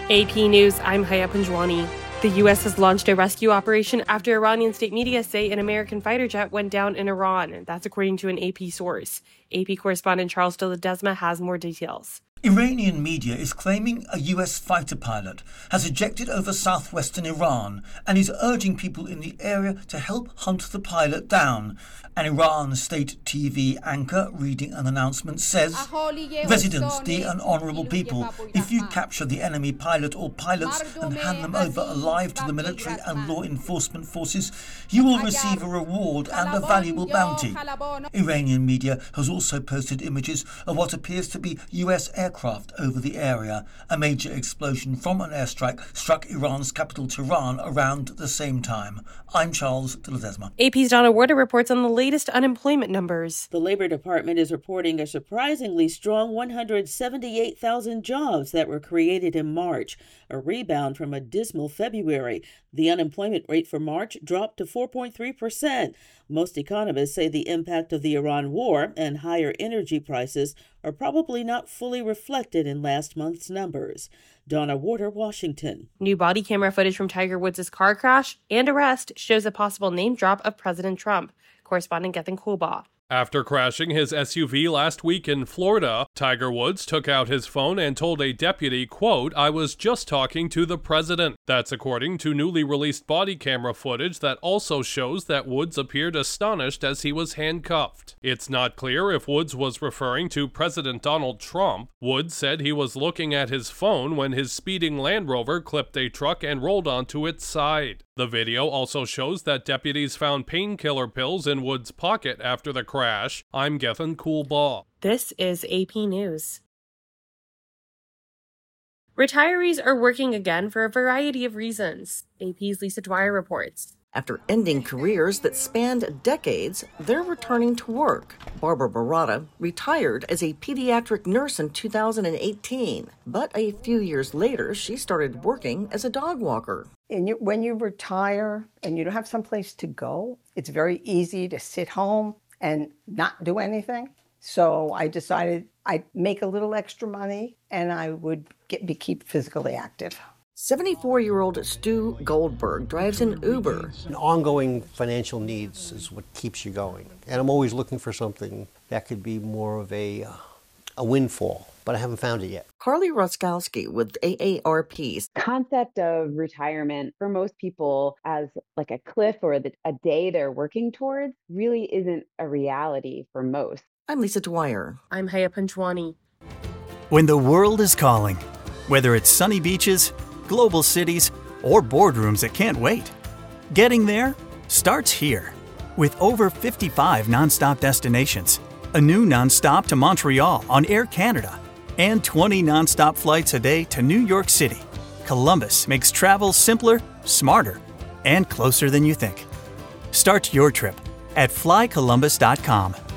AP News, I'm Haya Panjwani. The U.S. has launched a rescue operation after Iranian state media say an American fighter jet went down in Iran. That's according to an AP source. AP correspondent Charles de Ledesma has more details. Iranian media is claiming a US fighter pilot has ejected over southwestern Iran and is urging people in the area to help hunt the pilot down. An Iran state TV anchor reading an announcement says, "Residents, dear and honourable people, if you capture the enemy pilot or pilots and hand them over alive to the military and law enforcement forces, you will receive a reward and a valuable bounty." Iranian media has also posted images of what appears to be US aircraft over the area. A major explosion from an airstrike struck Iran's capital Tehran around the same time. I'm Charles de Ledesma. AP's Donna Warder reports on the latest unemployment numbers. The Labor Department is reporting a surprisingly strong 178,000 jobs that were created in March, a rebound from a dismal February. The unemployment rate for March dropped to 4.3%. Most economists say the impact of the Iran war and higher energy prices are probably not fully reflected in last month's numbers. Donna Warder, Washington. New body camera footage from Tiger Woods' car crash and arrest shows a possible name drop of President Trump. Correspondent Gethin Kulba. After crashing his SUV last week in Florida, Tiger Woods took out his phone and told a deputy, quote, "I was just talking to the president." That's according to newly released body camera footage that also shows that Woods appeared astonished as he was handcuffed. It's not clear if Woods was referring to President Donald Trump. Woods said he was looking at his phone when his speeding Land Rover clipped a truck and rolled onto its side. The video also shows that deputies found painkiller pills in Woods' pocket after the crash. I'm Gethin Kulba. This is AP News. Retirees are working again for a variety of reasons. AP's Lisa Dwyer reports. After ending careers that spanned decades, they're returning to work. Barbara Barata retired as a pediatric nurse in 2018, but a few years later, she started working as a dog walker. And when you retire and you don't have someplace to go, it's very easy to sit home and not do anything. So I decided I'd make a little extra money and I would keep physically active. 74-year-old Stu Goldberg drives an Uber. Ongoing financial needs is what keeps you going. And I'm always looking for something that could be more of a windfall, but I haven't found it yet. Carly Roskowski with AARP. Concept of retirement for most people as like a cliff or a day they're working towards really isn't a reality for most. I'm Lisa Dwyer. I'm Haya Panjwani. When the world is calling, whether it's sunny beaches, global cities, or boardrooms that can't wait, getting there starts here. With over 55 nonstop destinations, a new nonstop to Montreal on Air Canada, and 20 nonstop flights a day to New York City, Columbus makes travel simpler, smarter, and closer than you think. Start your trip at flycolumbus.com.